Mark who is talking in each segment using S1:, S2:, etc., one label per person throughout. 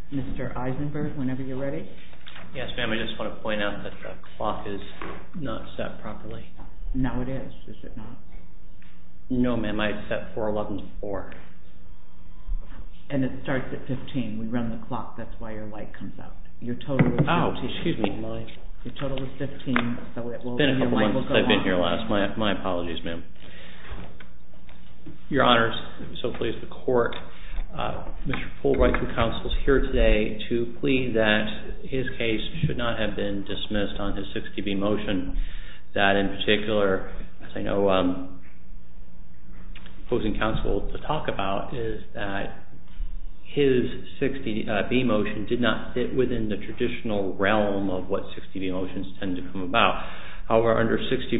S1: Mr. Eisenberg, whenever you're ready.
S2: Yes, ma'am. I just want to point out that the clock is not set properly.
S1: No, it is it not?
S2: No, ma'am. I set 4:11 to 4.
S1: And it starts at 15. We run the clock. That's why your light comes out. Your total is 15.
S2: Oh, excuse me.
S1: Your total is 15, so it will.
S2: It's been a couple months since I've been here last. My apologies, ma'am. Your Honors, so please the court. Mr. Fulbright, through counsel, is here today to plead that his case should not have been dismissed on his 60B motion. That in particular, as I know opposing counsel to talk about, is that his 60B motion did not fit within the traditional realm of what 60B motions tend to come about. However, under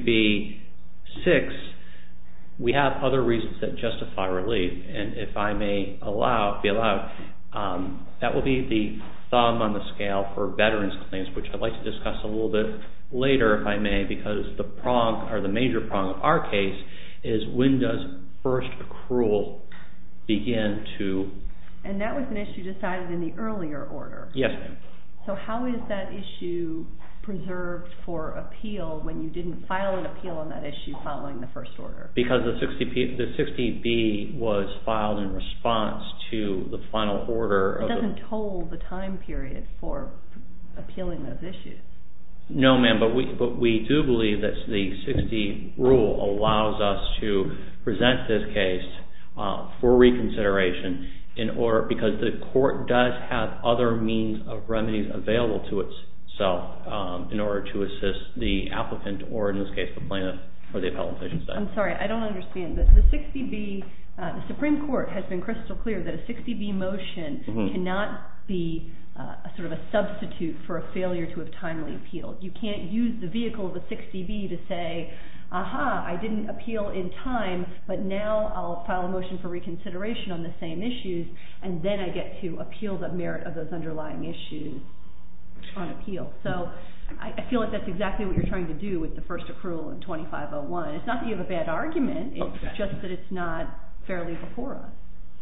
S2: 60B-6, we have other reasons that justify relief, and if I may be allowed, that will be the thumb on the scale for veterans claims, which I'd like to discuss a little bit later, if I may, because the major prong of our case is when does first accrual begin to...
S3: And that was an issue decided in the earlier order.
S2: Yes, ma'am.
S3: So how is that issue preserved for appeal when you didn't file an appeal on that issue following the first order?
S2: Because the 60B was filed in response to the final order. It
S3: doesn't toll the time period for appealing those issues.
S2: No, ma'am, but we do believe that the 60 rule allows us to present this case for reconsideration because the court does have other means of remedies available to itself in order to assist the applicant, or in this case the plaintiff or the appellant, I should say.
S3: I'm sorry, I don't understand. The 60B, the Supreme Court has been crystal clear that a 60B motion cannot be a sort of a substitute for a failure to have timely appealed. You can't use the vehicle of a 60B to say, aha, I didn't appeal in time, but now I'll file a motion for reconsideration on the same issues, and then I get to appeal the merit of those underlying issues on appeal. So I feel like that's exactly what you're trying to do with the first accrual in 2501. It's not that you have a bad argument, it's just that it's not fairly before us.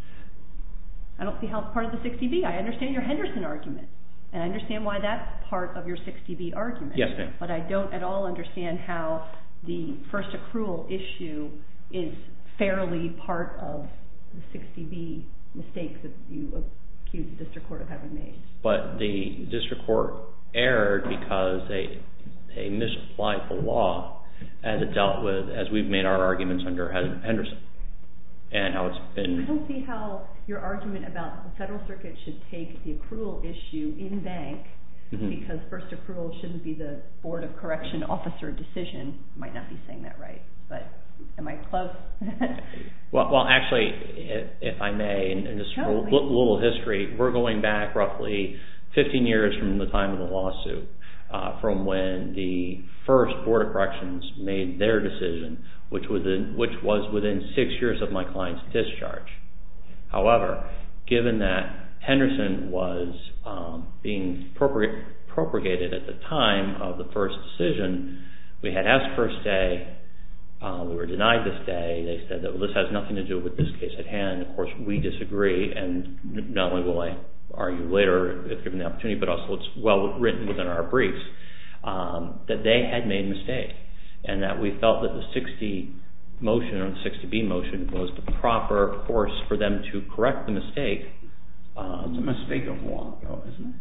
S3: I don't see how it's part of the 60B. I understand your Henderson argument, and I understand why that's part of your 60B argument.
S2: Yes, ma'am.
S3: But I don't at all understand how the first accrual issue is fairly part of the 60B mistakes that you accuse the district court of having made.
S2: But the district court erred because they misapplied the law as it dealt with, as we've made our arguments under Henderson, and how it's been...
S3: I don't see how your argument about the Federal Circuit should take the accrual issue in bank because first accrual shouldn't be the Board of Correction officer decision. I might not be saying that right, but am I close?
S2: Well, actually, if I may, in just a little history, we're going back roughly 15 years from the time of the lawsuit, from when the first Board of Corrections made their decision, which was within 6 years of my client's discharge. However, given that Henderson was being propagated at the time of the first decision, we had asked for a stay. We were denied the stay. They said that this has nothing to do with this case at hand. Of course, we disagree, and not only will I argue later if given the opportunity, but also it's well written within our briefs, that they had made a mistake, and that we felt that the 60 motion or the 60B motion was the proper course for them to correct the mistake.
S4: It's a mistake of law, though, isn't it?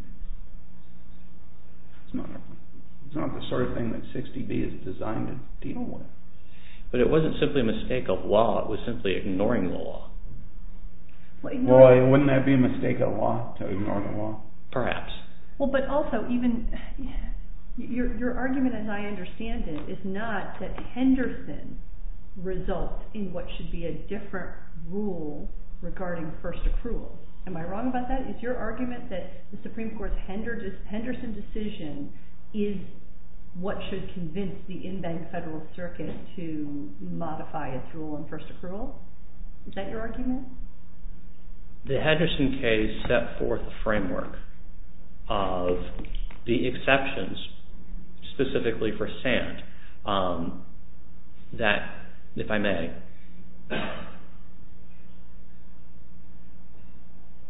S4: It's not the sort of thing that 60B is designed to deal with.
S2: But it wasn't simply a mistake of law, it was simply ignoring the law.
S4: Well, wouldn't that be a mistake of law, to ignore the law?
S2: Perhaps.
S3: Well, but also, even your argument, as I understand it, is not that Henderson results in what should be a different rule regarding first accrual. Am I wrong about that? Is your argument that the Supreme Court's Henderson decision is what should convince the in-bank Federal Circuit to modify its rule on first accrual? Is that your argument?
S2: The Henderson case set forth a framework of the exceptions, specifically for sand, that, if I may,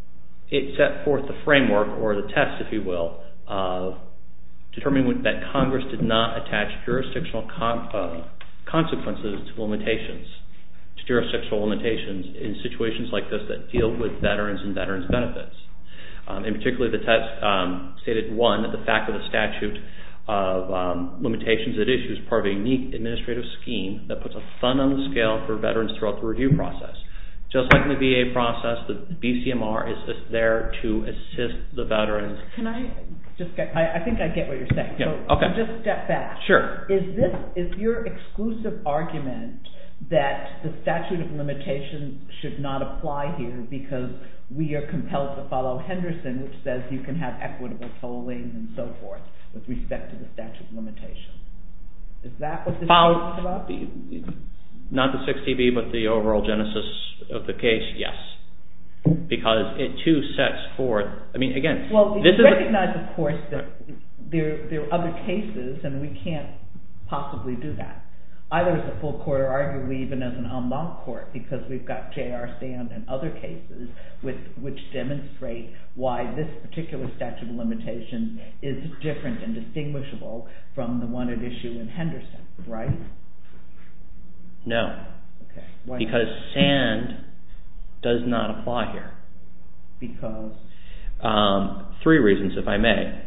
S2: it set forth the framework, or the test, if you will, of determining that Congress did not attach jurisdictional consequences to limitations, to jurisdictional limitations in situations like this that deal with veterans and veterans' benefits. In particular, the test stated, one, that the fact of the statute of limitations at issue is part of a unique administrative scheme that puts a thumb on the scale for veterans throughout the review process. Just like in the VA process, the BCMR is there to assist the veterans.
S1: Can I just get, I think I get what you're saying.
S2: Yeah.
S1: So,
S2: Okay.
S1: so just step back.
S2: Sure.
S1: Is your exclusive argument that the statute of limitations should not apply here because we are compelled to follow Henderson, which says you can have equitable tolling and so forth with respect to the statute of limitations? Is that what this case is about?
S2: Not the 60B, but the overall genesis of the case, yes. Because it too sets forth, I mean, again,
S1: well,
S2: this
S1: you
S2: is
S1: recognize, of course, that there are other cases, and we can't possibly do that. Either as a full court or arguably even as an en banc court, because we've got J.R. Sand and other cases which demonstrate why this particular statute of limitations is different and distinguishable from the one at issue in Henderson, right?
S2: No.
S1: Okay. Why
S2: because
S1: not?
S2: Sand does not apply here.
S1: Because?
S2: 3 reasons, if I may.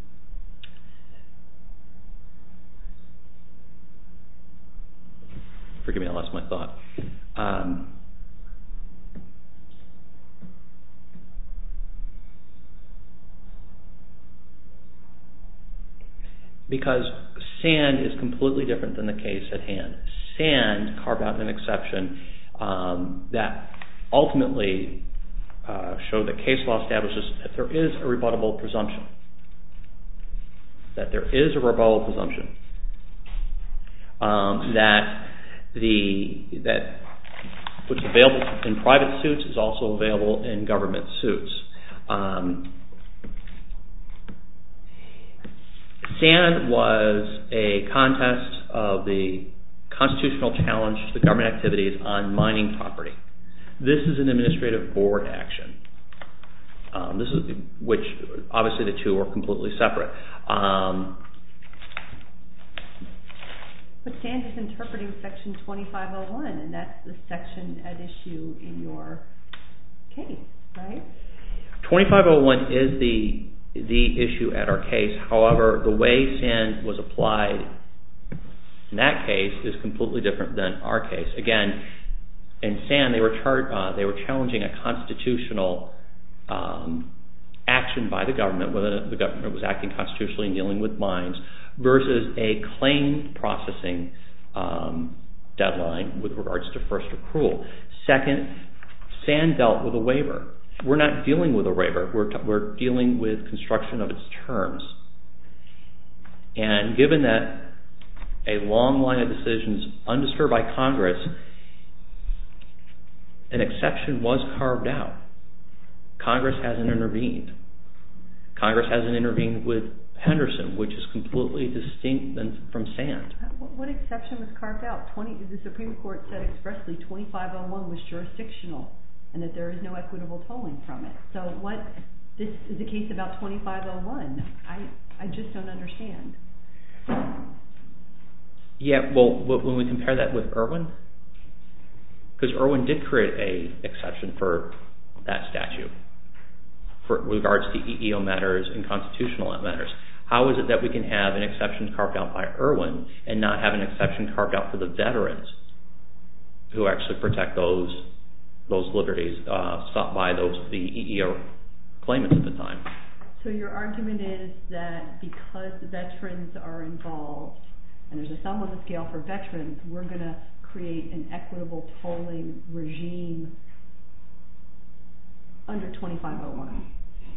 S2: Forgive me, I lost my thought. Because Sand is completely different than the case at hand. Sand carved out an exception that ultimately showed that case law establishes that there is a rebuttable presumption. That what's available in private suits is also available in government suits. Sand was a contest of the constitutional challenge to the government activities on mining property. This is an administrative board action. Which obviously the two are completely separate.
S3: But Sand is interpreting Section 2501, and that's the section at issue in your case, right?
S2: 2501 is the issue at our case. However, the way Sand was applied in that case is completely different than our case. Again, in Sand, they were challenging a constitutional action by the government, whether the government was acting constitutionally in dealing with mines, versus a claim processing deadline with regards to first accrual. Second, Sand dealt with a waiver. We're not dealing with a waiver. We're dealing with construction of its terms. And given that a long line of decisions undisturbed by Congress, an exception was carved out. Congress hasn't intervened. Congress hasn't intervened with Henderson, which is completely distinct from Sand.
S3: What exception was carved out? The Supreme Court said expressly 2501 was jurisdictional and that there is no equitable tolling from it. So this is a case about 2501. I just don't understand.
S2: Yeah, well, when we compare that with Irwin, because Irwin did create an exception for that statute with regards to EEO matters and constitutional matters. How is it that we can have an exception carved out by Irwin and not have an exception carved out for the veterans who actually protect those liberties sought by the EEO claimants at the time?
S3: So your argument is that because the veterans are involved and there's a thumb on the scale for veterans, we're going to create an equitable tolling regime under 2501.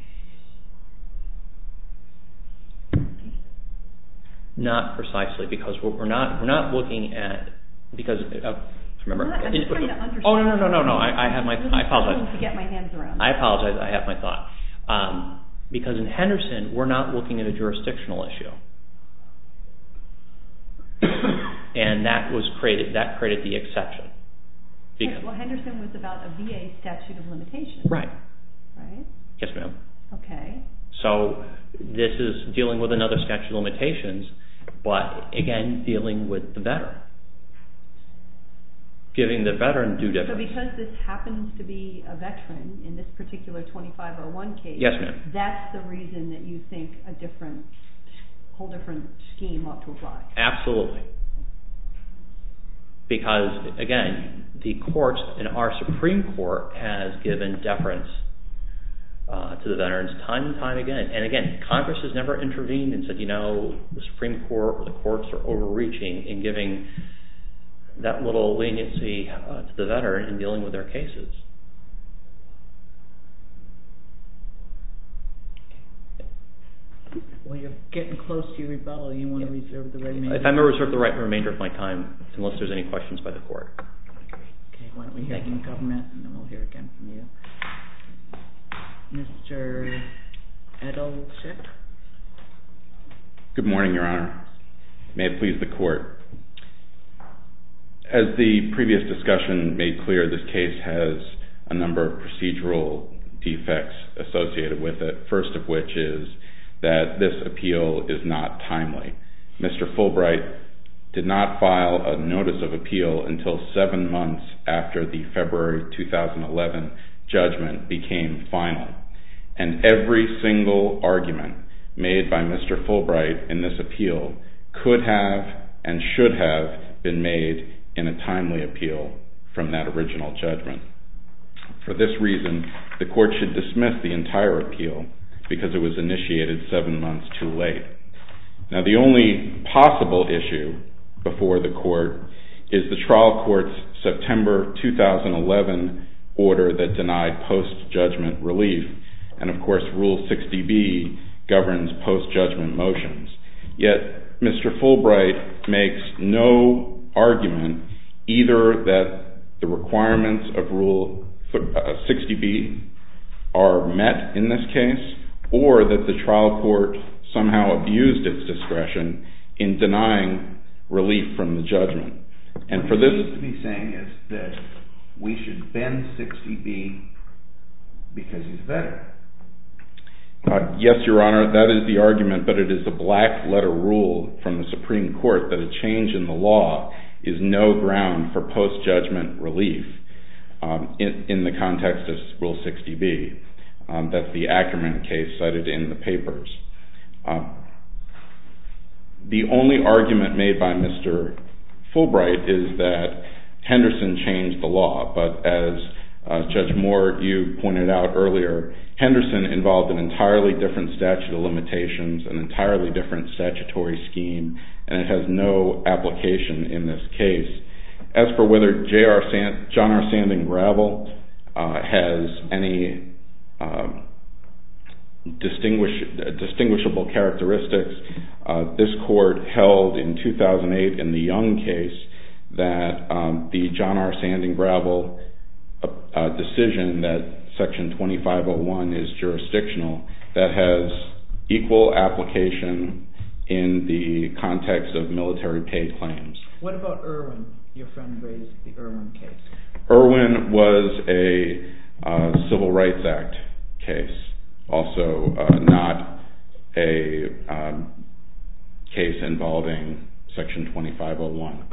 S2: Not precisely, because we're not looking at, because remember.
S3: I'm just trying to understand.
S2: Oh no! I apologize.
S3: To get my hands around.
S2: I apologize. I have my thought. Because in Henderson, we're not looking at a jurisdictional issue, and that created the exception.
S3: Well, Henderson was about a VA statute of limitations.
S2: Right. Yes, ma'am.
S3: Okay.
S2: So this is dealing with another statute of limitations, but again, dealing with the veteran. Giving the veteran due difference.
S3: So because this happens to be a veteran in this particular 2501 case,
S2: yes, ma'am.
S3: That's the reason that you think a whole different scheme ought to apply.
S2: Absolutely. Because, again, the courts in our Supreme Court has given deference to the veterans time and time again. And again, Congress has never intervened and said, the Supreme Court or the courts are overreaching in giving that little leniency to the veteran in dealing with their cases.
S1: Well, you're getting close to your rebuttal. You want to reserve the remainder?
S2: If I'm going to reserve the remainder of my time, unless there's any questions by the court.
S1: Okay, why don't we hear from the government, and then we'll hear again from you. Mr. Edelship?
S4: Good morning, Your Honor. May it please the court. As the previous discussion made clear, this case has a number of procedural defects associated with it, first of which is that this appeal is not timely. Mr. Fulbright did not file a notice of appeal until 7 months after the February 2011 judgment became final. And every single argument made by Mr. Fulbright in this appeal could have and should have been made in a timely appeal from that original judgment. For this reason, the court should dismiss the entire appeal because it was initiated 7 months too late. Now, the only possible issue before the court is the trial court's September 2011 order that denied post-judgment relief, and of course Rule 60B governs post-judgment motions. Yet Mr. Fulbright makes no argument either that the requirements of Rule 60B are met in this case, or that the trial court somehow abused its discretion in denying relief from the judgment. And for this,
S5: what you seem to be saying is that we should bend 60B because he's a veteran.
S4: Yes, Your Honor, that is the argument, but it is a black letter rule from the Supreme Court that a change in the law is no ground for post-judgment relief in the context of Rule 60B. That's the Ackerman case cited in the papers. The only argument made by Mr. Fulbright is that Henderson changed the law, but as Judge Moore, you pointed out earlier, Henderson involved an entirely different statute of limitations, an entirely different statutory scheme, and it has no application in this case. As for whether John R. Sanding Gravel has any distinguishable characteristics, this court held in 2008 in the Young case that the John R. Sanding Gravel decision that Section 2501 is jurisdictional, that has equal application in the context of military paid claims.
S1: What about Irwin? Your friend raised the Irwin case.
S4: Irwin was a Civil Rights Act case, also not a case involving Section 2501.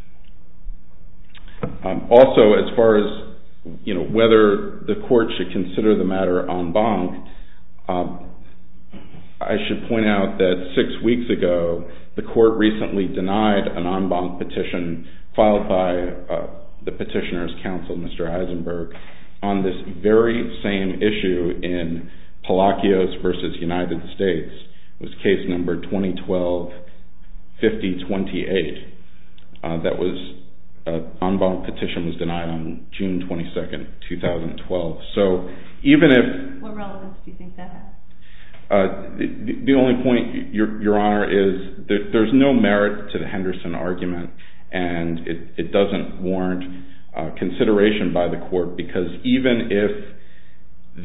S4: Also, as far as whether the court should consider the matter en banc, I should point out that 6 weeks ago, the court recently denied an en banc petition filed by the petitioner's counsel, Mr. Eisenberg, on this very same issue in Palacios versus United States. It was case number 2012-5028. That was en banc petition was denied on June 22nd, 2012. So even if...
S3: What relevance do you think that has?
S4: The only point, Your Honor, is that there's no merit to the Henderson argument, and it doesn't warrant consideration by the court, because even if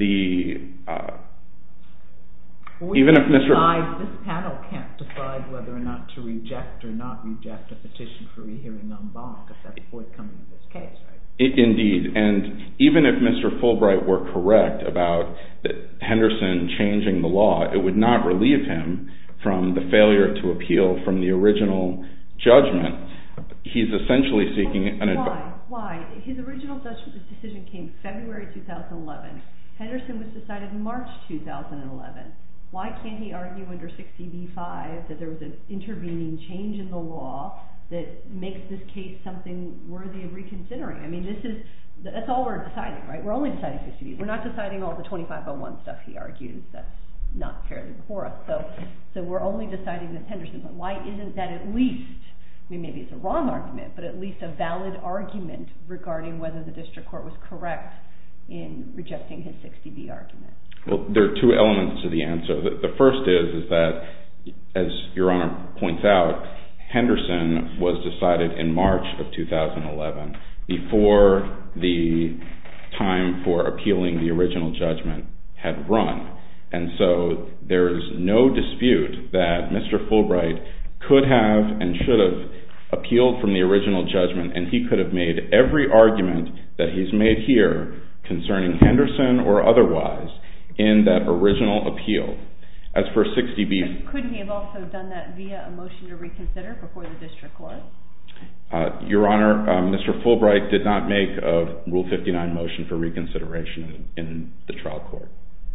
S1: This panel can't decide whether or not to reject or not reject a petition for rehearing en banc if that's forthcoming in this case, right?
S4: Indeed, and even if Mr. Fulbright were correct about Henderson changing the law, it would not relieve him from the failure to appeal from the original judgment. He's essentially seeking an advice.
S3: Why? His original decision came February 2011. Henderson was decided in March 2011. Why can't he argue under 60b-5 that there was an intervening change in the law that makes this case something worthy of reconsidering? I mean, that's all we're deciding, right? We're only deciding 60b. We're not deciding all the 2501 stuff he argues. That's not fairly before us. So we're only deciding that Henderson. But why isn't that at least, I mean, maybe it's a wrong argument, but at least a valid argument regarding whether the district court was correct in rejecting his 60b argument?
S4: Well, there are two elements to the answer. The first is that, as Your Honor points out, Henderson was decided in March of 2011 before the time for appealing the original judgment had run. And so there is no dispute that Mr. Fulbright could have and should have appealed from the original judgment, and he could have made every argument that he's made here concerning Henderson or otherwise in that original appeal. As for 60b...
S3: Couldn't he have also done that via a motion to reconsider before the district court?
S4: Your Honor, Mr. Fulbright did not make a Rule 59 motion for reconsideration in the trial court.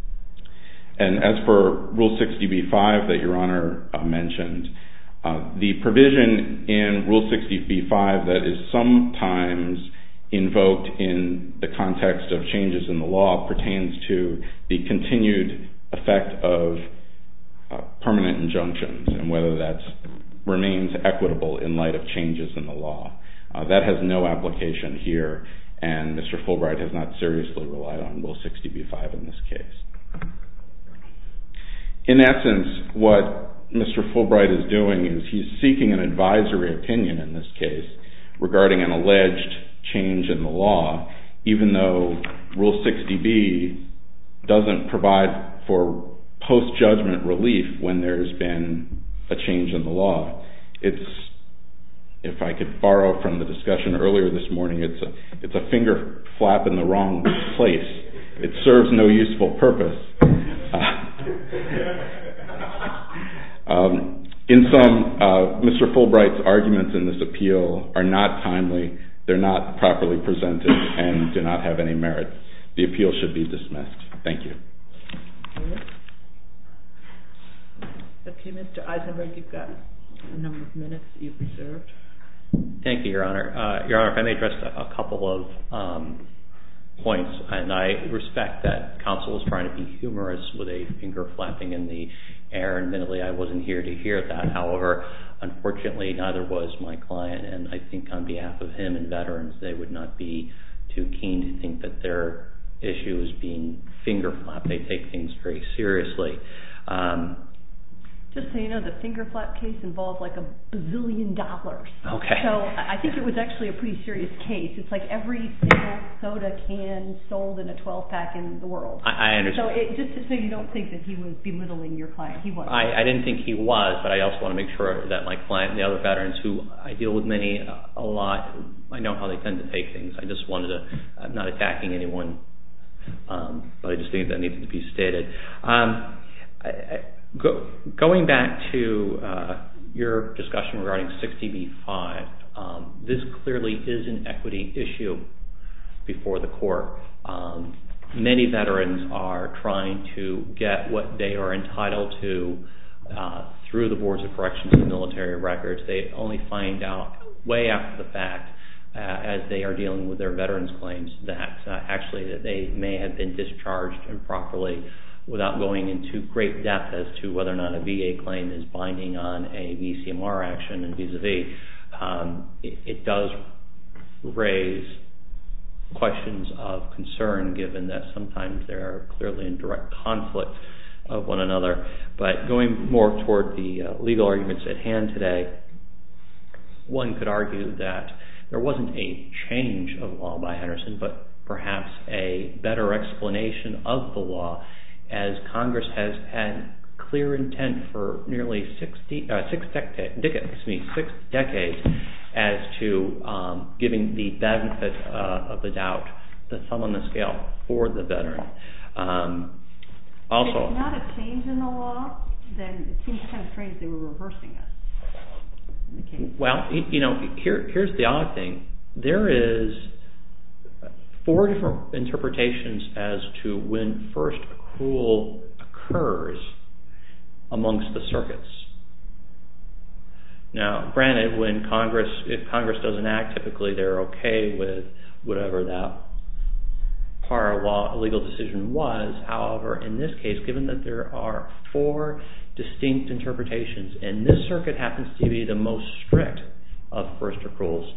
S4: And as for Rule 60b-5 that Your Honor mentioned, the provision in Rule 60b-5 that is sometimes invoked in the context of changes in the law pertains to the continued effect of permanent injunctions and whether that remains equitable in light of changes in the law. That has no application here, and Mr. Fulbright has not seriously relied on Rule 60b-5 in this case. In essence, what Mr. Fulbright is doing is he's seeking an advisory opinion in this case regarding an alleged change in the law, even though Rule 60b doesn't provide for post-judgment relief when there's been a change in the law. It's, if I could borrow from the discussion earlier this morning, it's a finger flap in the wrong place. It serves no useful purpose. In sum, Mr. Fulbright's arguments in this appeal are not timely, they're not properly presented, and do not have any merit. The appeal should be dismissed. Thank you.
S1: Okay, Mr. Eisenberg, you've got a number of minutes that you've reserved.
S2: Thank you, Your Honor. Your Honor, if I may address a couple of points, and I respect that counsel was trying to be humorous with a finger flapping in the air, and admittedly I wasn't here to hear that. However, unfortunately, neither was my client, and I think on behalf of him and veterans, they would not be too keen to think that their issue is being finger flapped. They take things very seriously.
S3: Just so you know, the finger flap case involved like $1 bazillion.
S2: Okay.
S3: So I think it was actually a pretty serious case. It's like every single soda can sold in a 12-pack in the world. I understand. So just so you don't think that he was belittling your client, he wasn't.
S2: I didn't think he was, but I also want to make sure that my client and the other veterans who I deal with many a lot, I know how they tend to take things. I just wanted to, I'm not attacking anyone, but I just think that needed to be stated. Going back to your discussion regarding 60b-5, this clearly is an equity issue before the court. Many veterans are trying to get what they are entitled to through the boards of corrections and military records. They only find out way after the fact, as they are dealing with their veterans claims, that actually that they may have been discharged improperly, without going into great depth as to whether or not a VA claim is binding on a VCMR action and vis-a-vis. It does raise questions of concern, given that sometimes they are clearly in direct conflict of one another. But going more toward the legal arguments at hand today, one could argue that there wasn't a change of law by Henderson, but perhaps a better explanation of the law, as Congress has had clear intent for nearly 6 decades, as to giving the benefit of the doubt, the thumb on the scale for the veteran. Also,
S3: if it's not a change in the law, then it seems kind of strange they were reversing us in the case.
S2: Well, here's the odd thing. There is 4 different interpretations as to when first accrual occurs amongst the circuits. Now, granted, if Congress doesn't act, typically they're okay with whatever that prior legal decision was. However, in this case, given that there are 4 distinct interpretations, and this circuit happens to be the most strict of first accruals,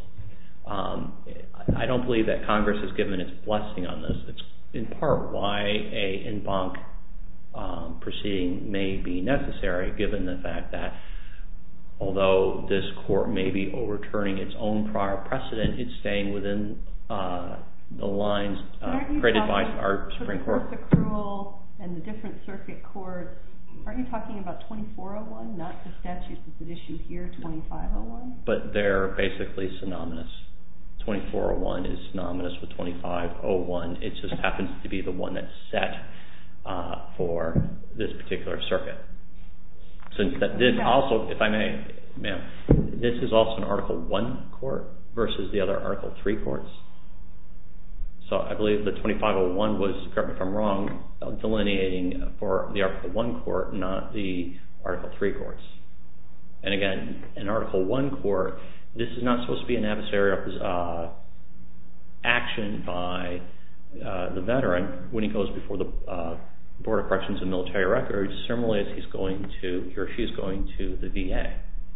S2: I don't believe that Congress has given its blessing on this. It's in part why a en banc proceeding may be necessary, given the fact that although this court may be overturning its own prior precedent, it's staying within the lines created by our Supreme Court.
S3: For the first accrual and the different circuit courts, aren't you talking about 2401, not the statute that's at issue here, 2501?
S2: But they're basically synonymous. 2401 is synonymous with 2501. It just happens to be the one that's set for this particular circuit. Since this also, if I may, ma'am, this is also an Article 1 court versus the other Article 3 courts. So I believe the 2501 was, correct me if I'm wrong, delineating for the Article 1 court, not the Article 3 courts. And again, in Article 1 court, this is not supposed to be an adversarial action by the veteran when he goes before the Board of Corrections and Military Records, similarly as he or she is going to the VA.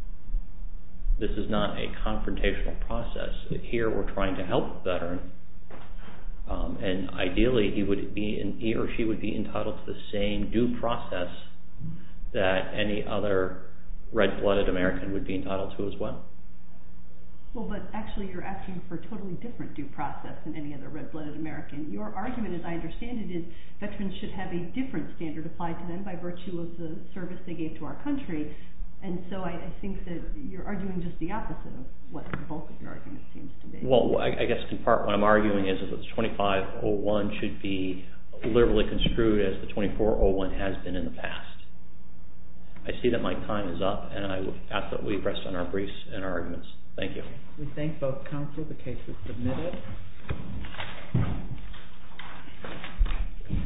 S2: This is not a confrontational process. Here we're trying to help the veteran, and ideally he or she would be entitled to the same due process that any other red-blooded American would be entitled to as well.
S3: Well, but actually you're asking for a totally different due process than any other red-blooded American. Your argument, as I understand it, is veterans should have a different standard applied to them by virtue of the service they gave to our country. And so I think that you're arguing just the opposite of what the bulk of your argument seems to be.
S2: Well, I guess in part what I'm arguing is that the 2501 should be liberally construed as the 2401 has been in the past. I see that my time is up, and I would ask that we rest on our briefs and our arguments. Thank you.
S1: We thank both counsel. The case is submitted.